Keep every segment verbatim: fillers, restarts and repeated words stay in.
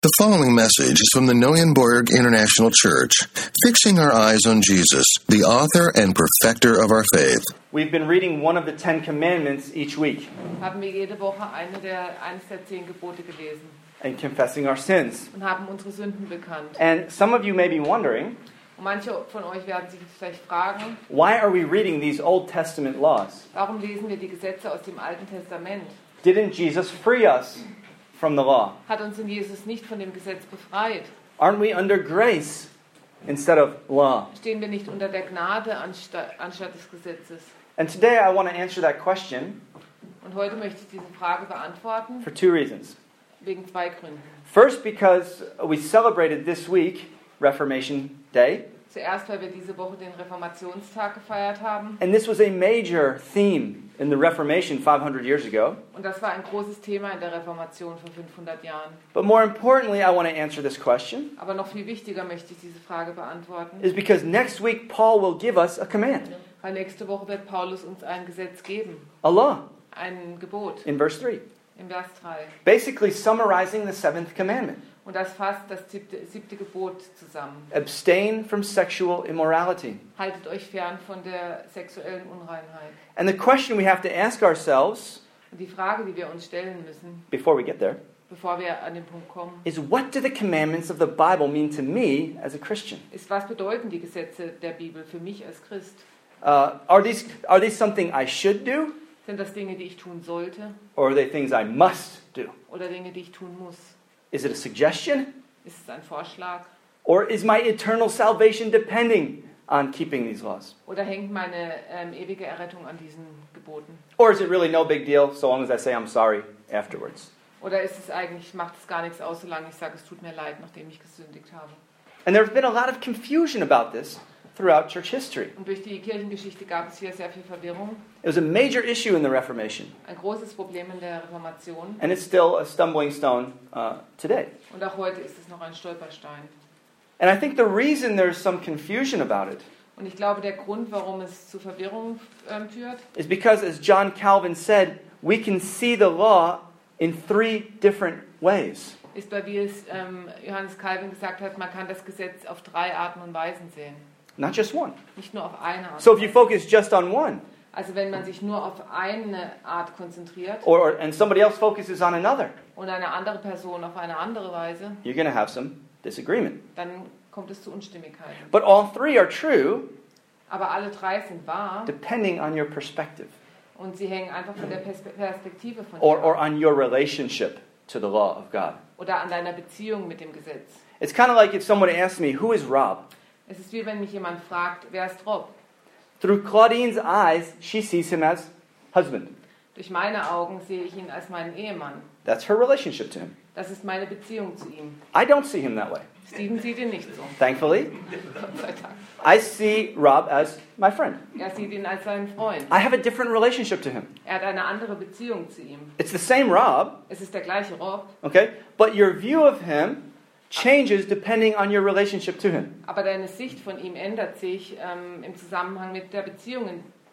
The following message is from the Neuenborg International Church, fixing our eyes on Jesus, the author and perfecter of our faith. We've been reading one of the Ten Commandments each week Haben wir jede Woche eine der, eines der zehn Gebote gelesen and confessing our sins. und haben unsere Sünden bekannt. And some of you may be wondering, Und manche von euch werden sich vielleicht fragen, why are we reading these Old Testament laws? warum lesen wir die Gesetze aus dem Alten Testament? Didn't Jesus free us from the law? Hat uns in Jesus nicht von dem Gesetz befreit? Aren't we under grace instead of law? Stehen wir nicht unter der Gnade anstatt, anstatt des Gesetzes? And today I want to answer that question Und heute möchte ich diese Frage beantworten, for two reasons. wegen zwei Gründen. First, because we celebrated this week Reformation Day, Zuerst, weil wir diese Woche den Reformationstag gefeiert haben. and this was a major theme in the Reformation five hundred years ago. Und das war ein großes Thema in der Reformation vor fünfhundert Jahren. But more importantly, I want to answer this question Aber noch viel wichtiger möchte ich diese Frage beantworten, is because next week Paul will give us a command, weil nächste Woche wird Paulus uns ein Gesetz geben, a law, ein Gebot in verse three, im Vers drei. basically summarizing the seventh commandment. Und das fasst das siebte, siebte Gebot zusammen. Abstain from sexual immorality. Haltet euch fern von der sexuellen Unreinheit. And the question we have to ask ourselves Und die Frage, die wir uns stellen müssen, before we get there bevor wir an den Punkt kommen, is, what do the commandments of the Bible mean to me as a Christian? ist, was bedeuten die Gesetze der Bibel für mich als Christ? Uh, are these are these something I should do, Sind das Dinge, die ich tun sollte or are they things I must do? oder Dinge, die ich tun muss? Is it a suggestion, Ist es ein Vorschlag or is my eternal salvation depending on keeping these laws? oder hängt meine ähm, ewige Errettung an diesen Geboten? Or is it really no big deal so long as I say I'm sorry afterwards? Oder ist es eigentlich, macht es gar nichts aus, solange ich sage, es tut mir leid, nachdem ich gesündigt habe? And there's been a lot of confusion about this throughout church history. Und durch die Kirchengeschichte gab es hier sehr viel Verwirrung. It was a major issue in the Reformation, Ein großes Problem in der Reformation. and it's still a stumbling stone uh, today. Und auch heute ist es noch ein Stolperstein. And I think the reason there's some confusion about it Und ich glaube, der Grund, warum es zu Verwirrung ähm, führt, is because, as John Calvin said, we can see the law in three different ways. ist, weil wie es ähm, Johannes Calvin gesagt hat, man kann das Gesetz auf drei Arten und Weisen sehen. Not just one. Nicht nur auf eine Art. So if you focus just on one, Also wenn man sich nur auf eine Art konzentriert or, or and somebody else focuses on another, und eine andere Person auf eine andere Weise, you're going to have some disagreement. dann kommt es zu Unstimmigkeiten. But all three are true Aber alle drei sind wahr depending on your perspective, und sie hängen einfach von der Perspe- Perspektive von or, dir or ab on your relationship to the law of God. oder an deiner Beziehung mit dem Gesetz. It's kind of like if someone asked me, who is Rob? Es ist wie wenn mich jemand fragt, wer ist Rob? Through Claudine's eyes, she sees him as husband. Durch meine Augen sehe ich ihn als meinen Ehemann. That's her relationship to him. Das ist meine Beziehung zu ihm. I don't see him that way. Steven sieht ihn nicht so. Thankfully, Gott sei Dank. I see Rob as my friend. Er sieht ihn als seinen Freund. I have a different relationship to him. Er hat eine andere Beziehung zu ihm. It's the same Rob, Es ist der gleiche Rob, okay? But your view of him changes depending on your relationship to him. aber deine Sicht von ihm ändert sich ähm, im Zusammenhang mit der Beziehung,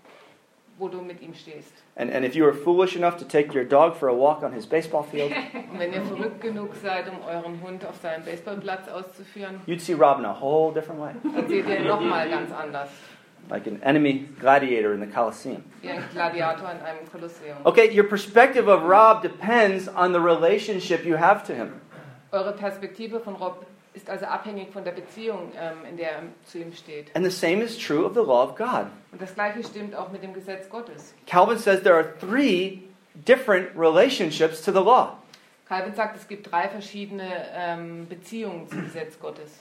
wo du mit ihm stehst. And, and if you were foolish enough to take your dog for a walk on his baseball field, Und wenn ihr verrückt genug seid, um euren Hund auf seinem Baseballplatz auszuführen, you'd see Rob in a whole different way. dann seht ihr ihn nochmal ganz anders. Like an enemy gladiator in the Colosseum. Wie ein Gladiator in einem Kolosseum. Okay, your perspective of Rob depends on the relationship you have to him. Eure Perspektive von Rob ist also abhängig von der Beziehung, ähm, in der er zu ihm steht. And the same is true of the law of God. Und das Gleiche stimmt auch mit dem Gesetz Gottes. Calvin says there are three different relationships to the law. Calvin sagt, es gibt drei verschiedene ähm, Beziehungen zum Gesetz Gottes.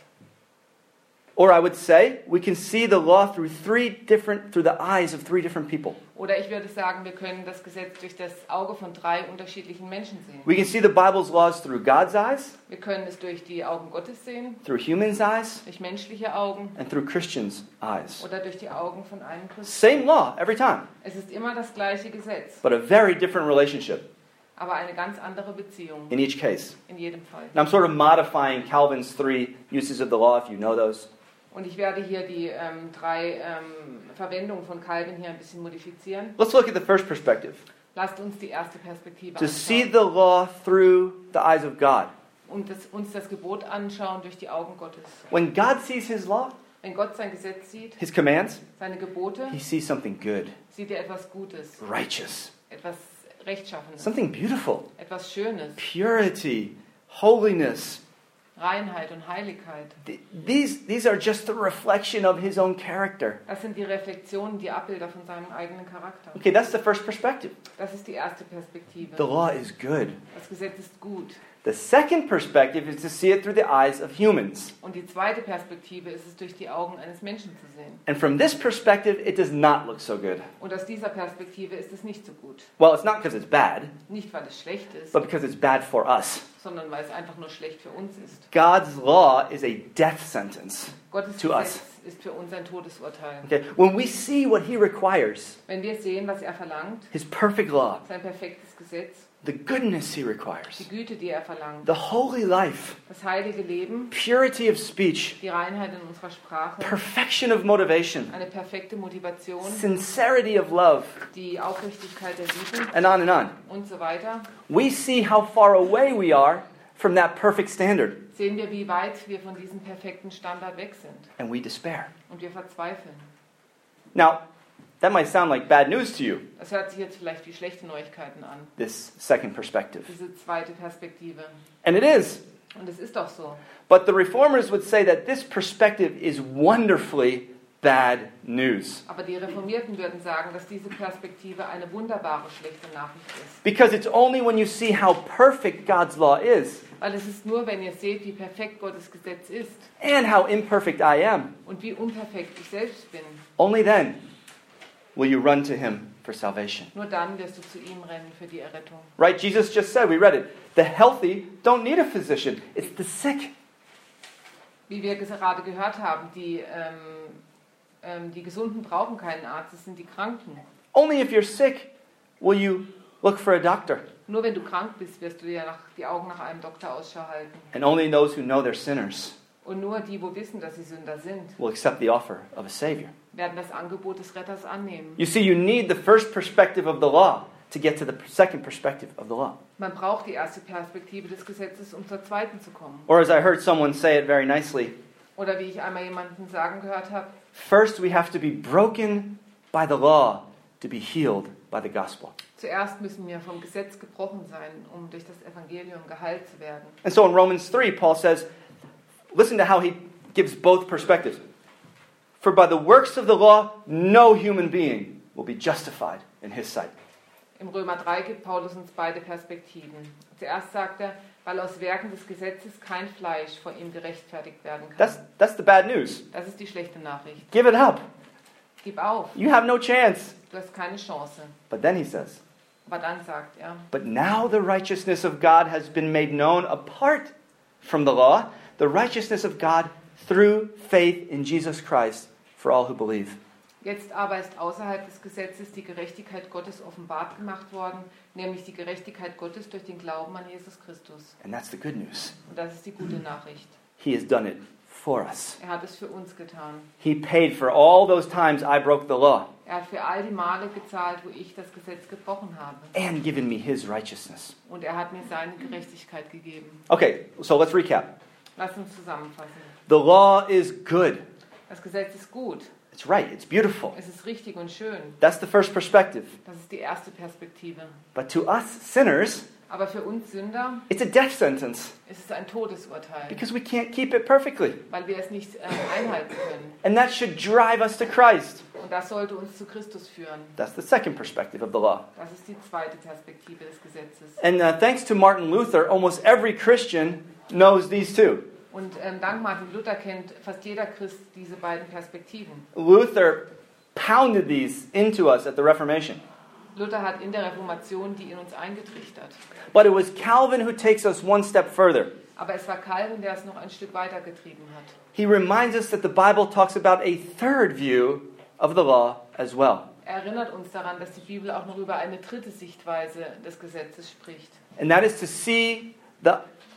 Or I would say, we can see the law through three different, through the eyes of three different people. Oder ich würde sagen, wir können das Gesetz durch das Auge von drei unterschiedlichen Menschen sehen. We can see the Bible's laws through God's eyes, Wir können es durch die Augen Gottes sehen, through humans' eyes, durch menschliche Augen and through Christians' eyes. oder durch die Augen von einem Christen. Same law every time, Es ist immer das gleiche Gesetz, but a very different relationship aber eine ganz andere Beziehung in each case. in jedem Fall. And I'm sort of modifying Calvin's three uses of the law, if you know those. Und ich werde hier die ähm, drei ähm, Verwendungen von Calvin hier ein bisschen modifizieren. Let's look at the first perspective. Lasst uns die erste Perspektive To see anschauen. the law through the eyes of God. und das, uns das Gebot anschauen durch die Augen Gottes. When God sees his law, Wenn Gott sein Gesetz sieht, his commands, seine Gebote, he sees something good, sieht er etwas Gutes, righteous, etwas Rechtschaffenes, something beautiful, etwas Schönes, purity, holiness. Reinheit und Heiligkeit. Th- These, these are just a reflection of his own character. Das sind die Reflexionen, die Abbilder von seinem eigenen Charakter. Okay, that's the first perspective. Das ist die erste Perspektive. The law is good. Das Gesetz ist gut. The second perspective is to see it through the eyes of humans. Und die zweite Perspektive ist es, durch die Augen eines Menschen zu sehen. And from this perspective, it does not look so good. Und aus dieser Perspektive ist es nicht so gut. Well, it's not because it's bad, Nicht, weil es schlecht ist, but because it's bad for us. sondern weil es einfach nur schlecht für uns ist. God's law is a death sentence Gottes to Gesetz us. ist für uns ein Todesurteil. Okay, when we see what he requires, Wenn wir sehen, was er verlangt, his perfect law, sein perfektes Gesetz, the goodness he die requires, Güte, die er verlangt, the holy life, das heilige Leben, purity of speech, die Reinheit in unserer Sprache, perfection of motivation, eine perfekte Motivation, sincerity of love, die Aufrichtigkeit der Liebe and on and on. und so weiter, We see how far away we are from that perfect standard, sehen wir, wie weit wir von diesem perfekten Standard weg sind. and we despair. Und wir verzweifeln. Now, that might sound like bad news to you, Das hört sich jetzt vielleicht wie schlechte Neuigkeiten an, this second perspective. diese zweite Perspektive. And it is. Und es ist doch so. But the reformers would say that this perspective is wonderfully bad news. Aber die Reformierten würden sagen, dass diese Perspektive eine wunderbare schlechte Nachricht ist. Because it's only when you see how perfect God's law is, Weil es ist nur, wenn ihr seht, wie perfekt Gottes Gesetz ist and how imperfect I am, und wie unperfekt ich selbst bin, only then will you run to him for salvation. nur dann wirst du zu ihm rennen für die Errettung. Right? Jesus just said, we read it, the healthy don't need a physician, it's the sick. Wie wir gerade gehört haben, die, ähm, ähm, die Gesunden brauchen keinen Arzt, es sind die Kranken. Only if you're sick will you look for a doctor. Nur wenn du krank bist, wirst du dir nach, die Augen nach einem Doktor Ausschau halten. And only those who know they're sinners Und nur die, wo wissen, dass sie Sünder sind, will accept the offer of a Savior. werden das Angebot des Retters annehmen. You see, you need the first perspective of the law to get to the second perspective of the law. Man braucht die erste Perspektive des Gesetzes, um zur zweiten zu kommen. Or as I heard someone say it very nicely, Oder wie ich einmal jemanden sagen gehört habe, first we have to be broken by the law to be healed by the gospel. zuerst müssen wir vom Gesetz gebrochen sein, um durch das Evangelium geheilt zu werden. And so in Romans three, Paul says, listen to how he gives both perspectives. For by the works of the law, no human being will be justified in his sight. Im Römer drei gibt Paulus uns beide Perspektiven. Zuerst sagt er, weil aus Werken des Gesetzes kein Fleisch vor ihm gerechtfertigt werden kann. That's, that's the bad news. Das ist die schlechte Nachricht. Give it up. Gib auf, You have no chance. du hast keine Chance. But then he says, Aber dann sagt er, but now the righteousness of God has been made known apart from the law, the righteousness of God through faith in Jesus Christ for all who believe. jetzt aber ist außerhalb des Gesetzes die Gerechtigkeit Gottes offenbart gemacht worden, nämlich die Gerechtigkeit Gottes durch den Glauben an Jesus Christus. And that's the good news. Und das ist die gute Nachricht. He has done it for us. Er hat es für uns getan. He paid for all those times I broke the law Er hat für all die Male gezahlt, wo ich das Gesetz gebrochen habe. and given me his righteousness. Und er hat mir seine Gerechtigkeit gegeben. Okay, so let's recap. Lass uns zusammenfassen. The law is good. Das Gesetz ist gut. It's right. It's beautiful. Es ist richtig und schön. That's the first perspective. Das ist die erste Perspektive. But to us sinners, Aber für uns Sünder it's a death sentence ist es ein Todesurteil, because we can't keep it perfectly. weil wir es nicht ähm, einhalten können. And that should drive us to Christ. Und das sollte uns zu Christus führen. That's the second perspective of the law. Das ist die zweite Perspektive des Gesetzes. And uh, thanks to Martin Luther, almost every Christian knows these two. Und ähm, dank Martin Luther kennt fast jeder Christ diese beiden Perspektiven. Luther pounded these into us at the Reformation. Luther hat in der Reformation die in uns eingetrichtert. But it was Calvin who takes us one step further. Aber es war Calvin, der es noch ein Stück weiter getrieben hat. He reminds us that the Bible talks about a third view of the law as well. Er erinnert uns daran, dass die Bibel auch noch über eine dritte Sichtweise des Gesetzes spricht. And that is to see the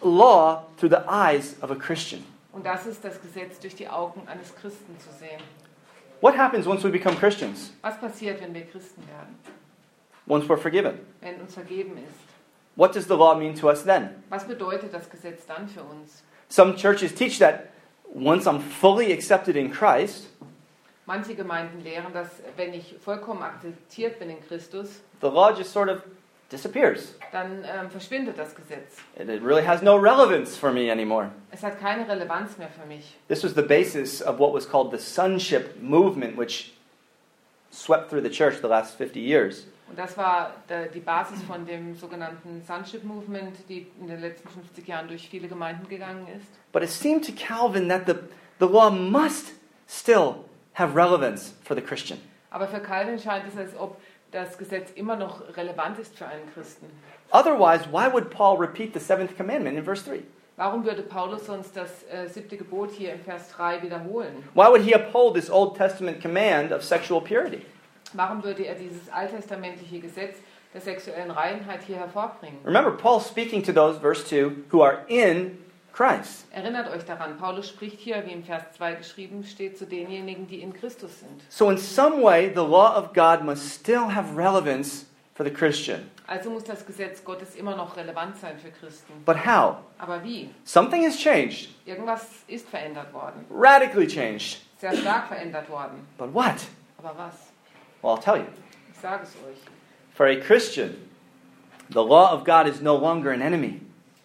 law through the eyes of a Christian. Und das ist das Gesetz durch die Augen eines Christen zu sehen. What happens once we become Christians? Was passiert, wenn wir Christen werden? Once we're forgiven? Wenn uns vergeben ist? what does the law mean to us then? Was bedeutet das Gesetz dann für uns? Some churches teach that once I'm fully accepted in Christ, Manche Gemeinden lehren, dass wenn ich vollkommen akzeptiert bin in Christus, the law just sort of disappears. dann ähm, verschwindet das Gesetz. It it really has no relevance for me anymore. Es hat keine Relevanz mehr für mich. This was the basis of what was called the sonship movement, which swept through the church the last fifty years. Und das war der, die Basis von dem sogenannten Sonship Movement, die in den letzten fünfzig Jahren durch viele Gemeinden gegangen ist. But it seemed to Calvin that the, the law must still have relevance for the Christian. Aber für Calvin scheint es, als ob das Gesetz immer noch relevant ist für einen Christen. Otherwise, why would Paul repeat the seventh commandment in verse three? Warum würde Paulus sonst das äh, siebte Gebot hier in Vers drei wiederholen? Why would he uphold this Old Testament command of sexual purity? Warum würde er dieses alttestamentliche Gesetz der sexuellen Reinheit hier hervorbringen? Remember, Paul speaking to those, verse two, who are in Christ. Erinnert euch daran, Paulus spricht hier, wie im Vers zwei geschrieben steht, zu denjenigen, die in Christus sind. So in some way, the law of God must still have relevance for the Christian. Also muss das Gesetz Gottes immer noch relevant sein für Christen. But how? Aber wie? Something has changed, Irgendwas ist verändert worden. radically changed. Sehr stark verändert worden. But what? Aber was? Well, I'll tell you. Ich sage es euch. For a Christian, the law of God is no longer an enemy,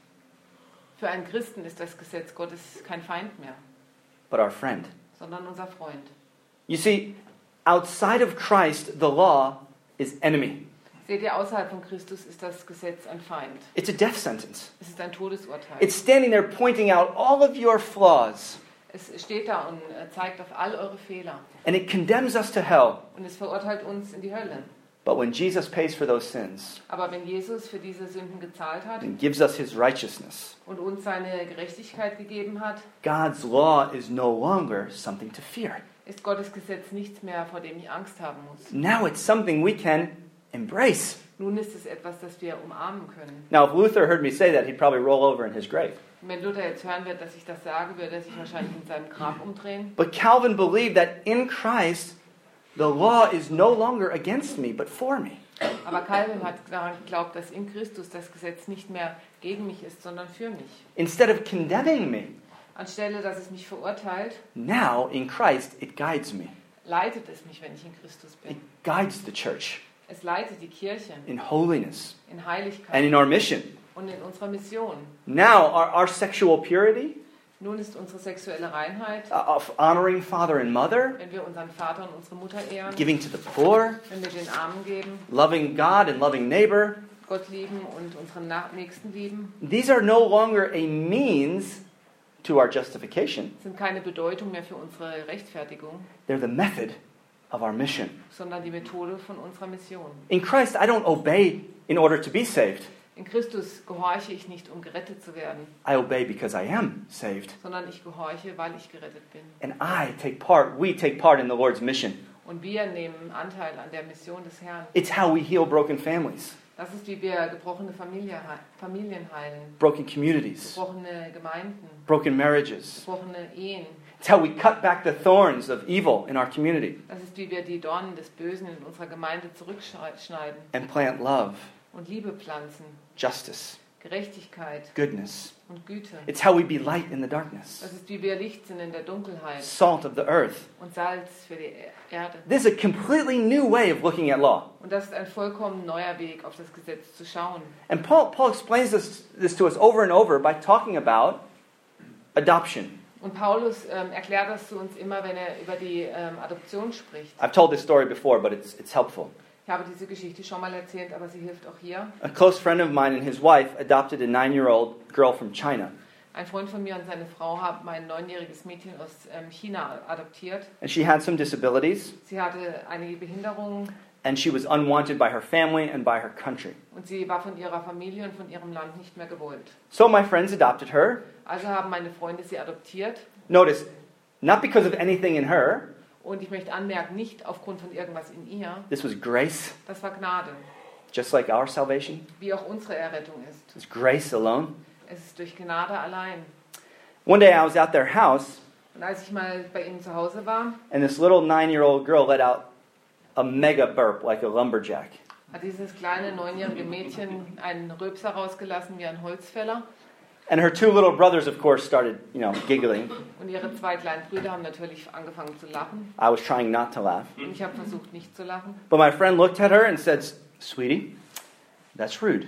Für einen Christen ist das Gesetz Gottes kein Feind mehr, but our friend. sondern unser Freund. You see, outside of Christ, the law is enemy. Seht ihr, außerhalb von Christus ist das Gesetz ein Feind. It's a death sentence. Es ist ein Todesurteil. It's standing there pointing out all of your flaws, Es steht da und äh, zeigt auf all eure Fehler. and it condemns us to hell. Und es verurteilt uns in die Hölle. But when Jesus pays for those sins Aber wenn Jesus für diese Sünden gezahlt hat and gives us his righteousness, und uns seine Gerechtigkeit gegeben hat, God's law is no longer something to fear. ist Gottes Gesetz nichts mehr, vor dem ich Angst haben muss. Now it's something we can embrace. Nun ist es etwas, das wir umarmen können. Now, if Luther heard me say that, he'd probably roll over in his grave. Und wenn Luther jetzt hören wird, dass ich das sage, würde er sich wahrscheinlich in seinem Grab umdrehen. But Calvin believed that in Christ, the law is no longer against me, but for me. Aber Calvin hat daran geglaubt, dass in Christus das Gesetz nicht mehr gegen mich ist, sondern für mich. Instead of condemning me, Anstelle, dass es mich verurteilt, now in Christ, it guides me. leitet es mich, wenn ich in Christus It bin. guides the church Es leitet die Kirche in holiness in Heiligkeit and in our mission. und in unserer Mission. Now, our, our sexual purity, Nun ist unsere sexuelle Reinheit, uh, of honoring father and mother, wenn wir unseren Vater und unsere Mutter ehren, giving to the poor, wenn wir den Armen geben, loving God and loving neighbor, Gott lieben und unseren Na- Nächsten lieben, these are no longer a means to our justification. sind keine Bedeutung mehr für unsere Rechtfertigung, They're the method of our mission. sondern die Methode von unserer Mission. In Christ, I don't obey in order to be saved. In Christus gehorche ich nicht, um gerettet zu werden, I obey because I am saved. sondern ich gehorche, weil ich gerettet bin. And I take part, we take part in the Lord's mission. Und wir nehmen Anteil an der Mission des Herrn. It's how we heal broken families, Das ist, wie wir gebrochene Familie, Familien heilen, broken communities, gebrochene Gemeinden, broken marriages. gebrochene Ehen. It's how we cut back the thorns of evil in our community Das ist, wie wir die Dornen des Bösen in unserer Gemeinde zurückschneiden and plant love, und Liebe pflanzen, justice, Gerechtigkeit goodness. und Güte. It's how we be light in the darkness, Das ist, wie wir Licht sind in der Dunkelheit salt of the earth. und Salz für die Erde. This is a completely new way of looking at law. Und das ist ein vollkommen neuer Weg, auf das Gesetz zu schauen. And Paul, Paul explains this, this to us over and over by talking about adoption. Und Paulus ähm, erklärt das zu uns immer, wenn er über die ähm, Adoption spricht. I've told this story before, but it's, it's helpful. Ich habe diese Geschichte schon mal erzählt, aber sie hilft auch hier. A close friend of mine and his wife adopted a nine-year-old girl from China. Ein Freund von mir und seine Frau haben ein neunjähriges Mädchen aus ähm, China adoptiert. And she had some disabilities, Sie hatte einige Behinderungen and she was unwanted by her family and by her country. und sie war von ihrer Familie und von ihrem Land nicht mehr gewollt. So my friends adopted her. Also haben meine Freunde sie adoptiert. Notice, not because of anything in her. Und ich möchte anmerken, nicht aufgrund von irgendwas in ihr. This was grace, Das war Gnade, just like our salvation. wie auch unsere Errettung ist. It's grace alone. Es ist durch Gnade allein. One day I was at their house, Und als ich mal bei ihnen zu Hause war, and this little nine-year-old girl let out a mega burp like a lumberjack. hat dieses kleine neunjährige Mädchen einen Rülpser rausgelassen wie ein Holzfäller. And her two little brothers, of course, started, you know, giggling. Und ihre zwei kleinen Brüder haben natürlich angefangen zu lachen. I was trying not to laugh. Und ich habe versucht, nicht zu lachen. But my friend looked at her and said, "Sweetie, that's rude."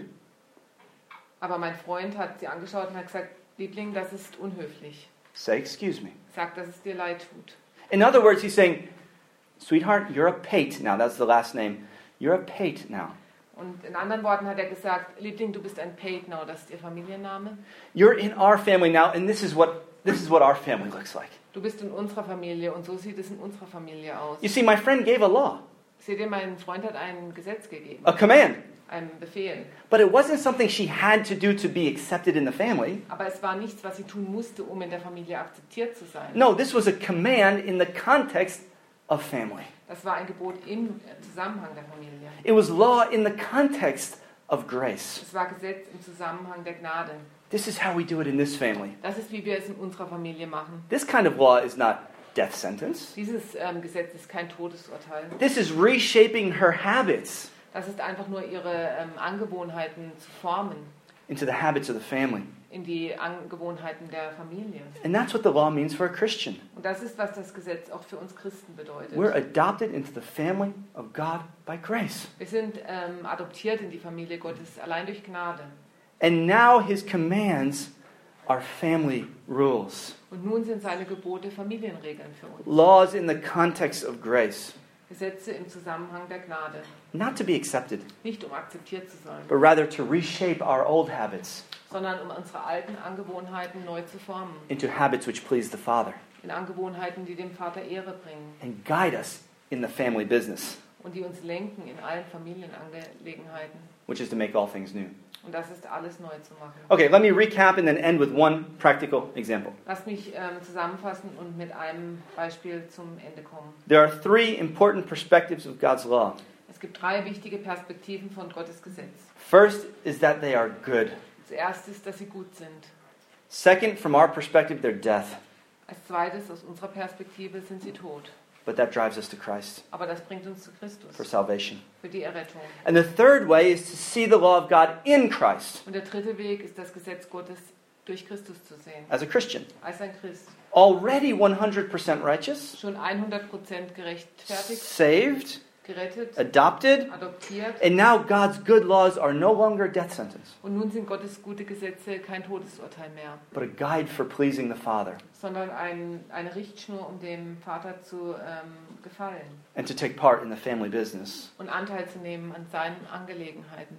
Aber mein Freund hat sie angeschaut und hat gesagt, Liebling, das ist unhöflich. Say, "Excuse me." Sag, dass es dir leid tut. In other words, he's saying, "Sweetheart, you're a Pate now." That's the last name. You're a Pate now. Und in anderen Worten hat er gesagt, Liebling, du bist ein Patenau, das ist ihr Familienname. You're in our family now, and this is what this is what our family looks like. Du bist in unserer Familie und so sieht es in unserer Familie aus. You see, my friend gave a law, Seht ihr, mein Freund hat ein Gesetz gegeben, a command, einen Befehl. but it wasn't something she had to do to be accepted in the family. Aber es war nichts, was sie tun musste, um in der Familie akzeptiert zu sein. No, this was a command in the context of family. Das war ein Gebot im Zusammenhang der Familie. It was law in the context of grace. Es war Gesetz im Zusammenhang der Gnade. This is how we do it in this family. Das ist, wie wir es in unserer Familie machen. This kind of law is not death sentence. Dieses ähm, Gesetz ist kein Todesurteil. This is reshaping her habits Das ist einfach nur ihre ähm, Angewohnheiten zu formen into the habits of the family. in die Angewohnheiten der Familie. And that's what the law means for a Christian. Und das ist, was das Gesetz auch für uns Christen bedeutet. We're adopted into the family of God by grace. Wir sind ähm, adoptiert in die Familie Gottes allein durch Gnade. And now his commands are family rules. Und nun sind seine Gebote Familienregeln für uns. Laws in the context of grace. Gesetze im Zusammenhang der Gnade. Not to be accepted, Nicht um akzeptiert zu sein, but rather to reshape our old habits sondern um unsere alten Angewohnheiten neu zu formen. into habits which please the Father In Angewohnheiten, die dem Vater Ehre bringen and guide us in the family business, und die uns lenken in allen Familienangelegenheiten. which is to make all things new. Und das ist alles neu zu machen. Okay, let me recap and then end with one practical example. Lass mich ähm, zusammenfassen und mit einem Beispiel zum Ende kommen. There are three important perspectives of God's law. Es gibt drei wichtige Perspektiven von Gottes Gesetz. First is that they are good. Zuerst ist, dass sie gut sind. Second, from our perspective, they're death. Als zweites, aus unserer Perspektive, sind sie tot. But that drives us to Christ Aber das bringt uns zu Christus, for salvation. für die Errettung. And the third way is to see the law of God in Christ Und der dritte Weg ist, das Gesetz Gottes durch Christus zu sehen. as a Christian. Als ein Christ. Already one hundred percent righteous, Schon hundert Prozent gerechtfertigt, saved, gerettet, adopted, adoptiert. and now God's good laws are no longer a death sentence, Und nun sind Gottes gute Gesetze kein Todesurteil mehr, but a guide for pleasing the Father sondern ein, eine Richtschnur, um dem Vater zu ähm, gefallen and to take part in the family business. und Anteil zu nehmen an seinen Angelegenheiten.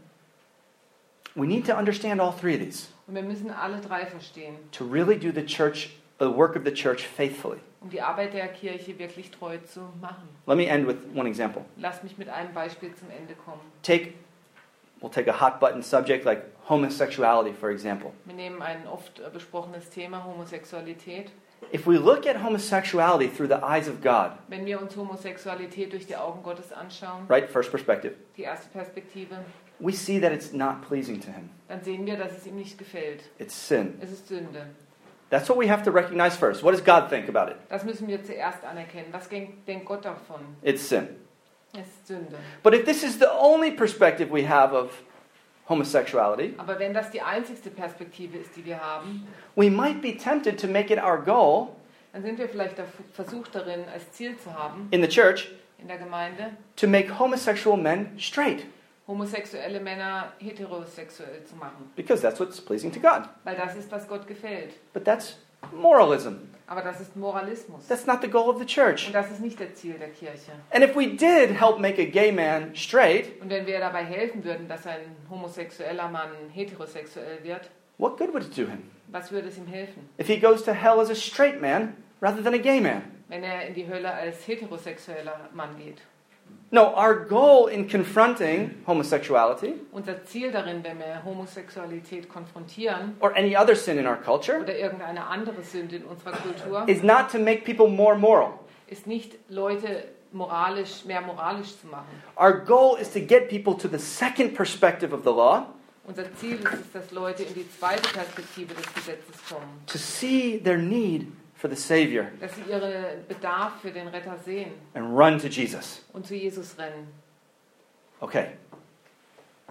We need to understand all three of these Und wir müssen alle drei verstehen, to really do the church, the work of the church faithfully. um die Arbeit der Kirche wirklich treu zu machen. Let me end with one example. Lass mich mit einem Beispiel zum Ende kommen. Take, we'll take a hot button subject like homosexuality, for example. Wir nehmen ein oft äh, besprochenes Thema, Homosexualität. If we look at homosexuality through the eyes of God, Wenn wir uns Homosexualität durch die Augen Gottes anschauen, right, first perspective, die erste Perspektive, we see that it's not pleasing to Him. dann sehen wir, dass es ihm nicht gefällt. It's sin. Es ist Sünde. That's what we have to recognize first. What does God think about it? Das müssen wir zuerst anerkennen. Was denkt Gott davon? It's sin. Es ist Sünde. But if this is the only perspective we have of homosexuality, Aber wenn das die einzigste Perspektive ist, die wir haben, we might be tempted to make it our goal dann sind wir vielleicht versucht darin, als Ziel zu haben, in the church in der Gemeinde, to make homosexual men straight, homosexuelle Männer heterosexuell zu machen. because that's what's pleasing to God. Weil das ist, was Gott gefällt. But that's moralism. Aber das ist Moralismus. That's not the goal of the church. Und das ist nicht das Ziel der Kirche. And if we did help make a gay man straight, Und wenn wir dabei helfen würden, dass ein homosexueller Mann heterosexuell wird, what good would it do him? was würde es ihm helfen? If he goes to hell as a straight man rather than a gay man? Wenn er in die Hölle als heterosexueller Mann geht. No, our goal in confronting homosexuality Unser Ziel darin, wenn wir Homosexualität konfrontieren or any other sin in our culture oder irgendeine andere Sünde in unserer Kultur, is not to make people more moral. ist nicht, Leute moralisch, mehr moralisch zu machen. Our goal is to get people to the second perspective of the law, Unser Ziel ist es, dass Leute in die zweite Perspektive des Gesetzes kommen. to see their need for the Savior Dass sie ihren Bedarf für den Retter sehen and run to Jesus. und zu Jesus rennen. Okay,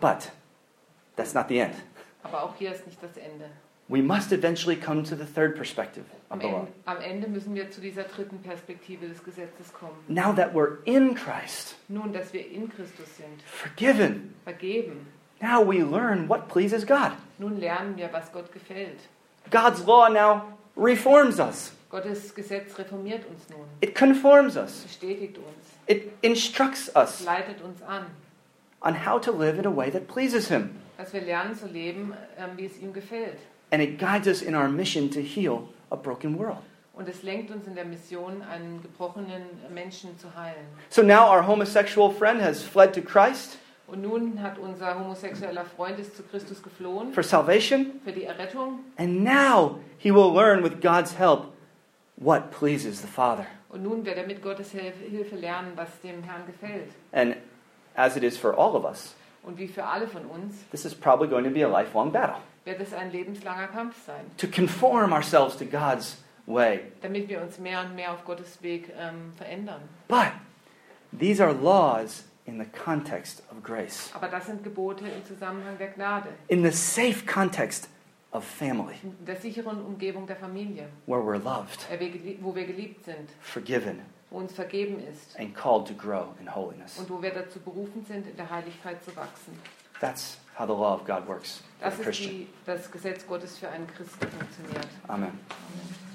But that's not the end. Aber auch hier ist nicht das Ende. We must eventually come to the third perspective of Am the law. Ende, am Ende müssen wir zu dieser dritten Perspektive des Gesetzes kommen. Now that we're in Christ, Nun, dass wir in Christus sind, forgiven, vergeben, now we learn what pleases God. nun lernen wir, was Gott gefällt. God's law now reforms us. Gottes Gesetz reformiert uns nun, It conforms us. bestätigt uns, It instructs us leitet uns an, on how to live in a way that pleases Him. dass wir lernen zu leben, ähm, wie es ihm gefällt. And it guides us in our mission to heal a broken world. Und es lenkt uns in der Mission, einen gebrochenen Menschen zu heilen. So now our homosexual friend has fled to Christ Und nun hat unser homosexueller Freund ist zu Christus geflohen for salvation. für die Errettung. And now he will learn with God's help what pleases the Father. Und nun wird er mit Gottes Hilfe Hilfe lernen, was dem Herrn gefällt. And as it is for all of us, Und wie für alle von uns this is probably going to be a lifelong battle. wird es ein lebenslanger Kampf sein, To conform ourselves to God's way. damit wir uns mehr und mehr auf Gottes Weg ähm, verändern. But these are laws in the context of grace. Aber das sind Gebote im Zusammenhang der Gnade, In the safe context of family, in der sicheren Umgebung der Familie, where we're loved, äh, wir gelie- wo wir geliebt sind, forgiven, wo uns vergeben ist and called to grow in holiness. und wo wir dazu berufen sind, in der Heiligkeit zu wachsen. That's how the law of God works for Das the ist Christian. wie das Gesetz Gottes für einen Christen funktioniert. Amen. Amen.